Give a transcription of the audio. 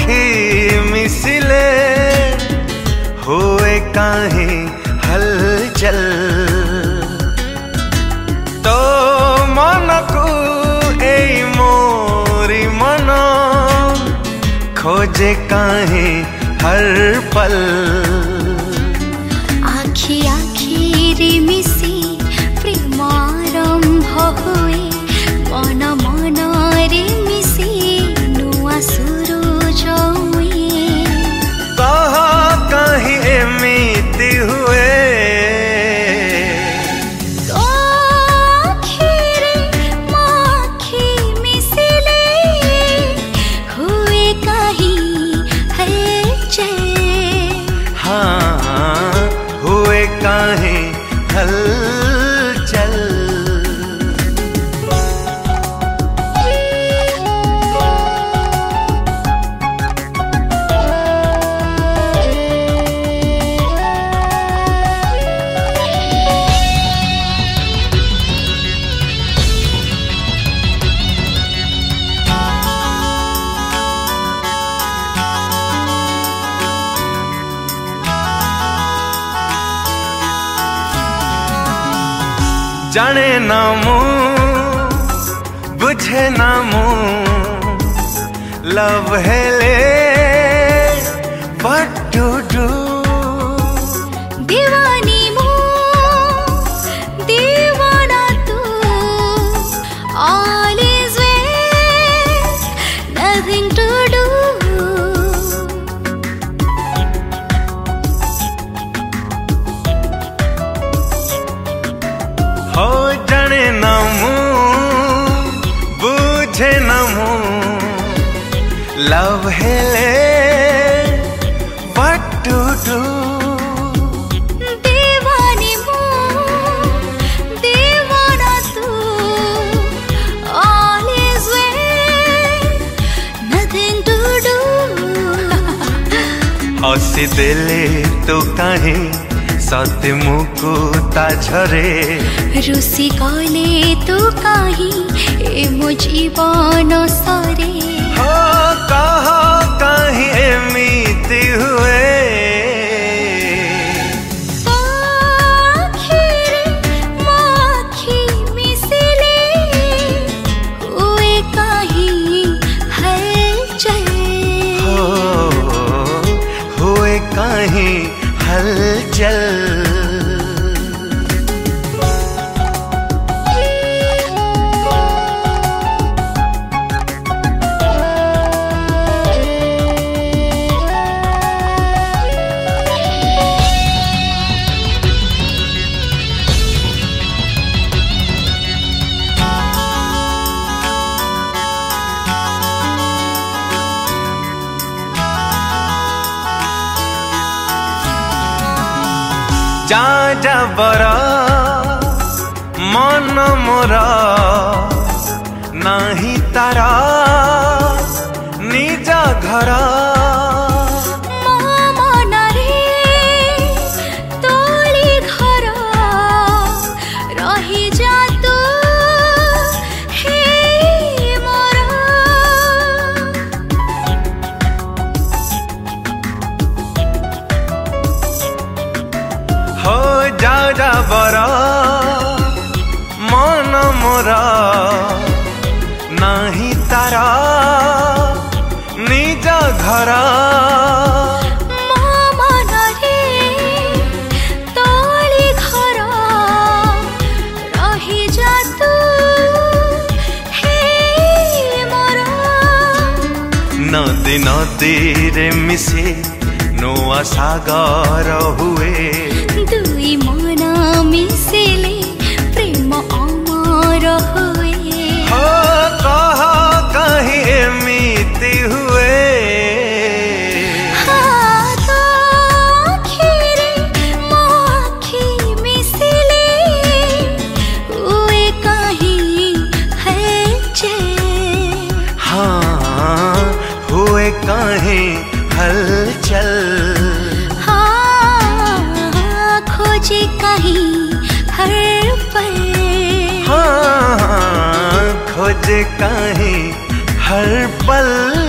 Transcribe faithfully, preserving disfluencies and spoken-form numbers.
आखी मिसिले हुए काहे हलचल तो मन को ए मोरी मन खोजे काहे हर पल आखी आखी रे मिसी प्रेम आरंभ हुए मन मन रे मिसी नुआ सुरुज हुए कह कहीं एमिति हुए तो आखिर माखी मिसिले हुए कहीं हलचल हाँ हुए काहे हलचल जाने ना मु बुझे ना मु लव हेले what to do दीवानी मु दीवाना तू all is well nothing to do हो जाने ना मु बुझे ना मु लव हेले what to do दीवानी मु दीवाना तू all is well nothing to do हसी देले तो काहे सत्य मुकुता झरे रुसी गले तू काही ए मो जीवन सरे हो कह कहीं एमिति हुए आखिर माखी मिसिले हुए काही हलचल हो हुए काहे हलचल जा जा बरा मन मोरा नाही तारा निज घर हो जा जा बरा मन मोरा नाही तारा निज घर नदी नदी रे मिसे नुआ सागर हुए दुई मन मिसिले प्रेम अमर हुए हो कह कहीं एमिति हुए हाँ तो आखिर माखी मिसिले हुए कहीं हलचल हाँ हुए काहे हलचल हाँ खोजे कहीं हर पल हाँ खोजे काहे हर पल।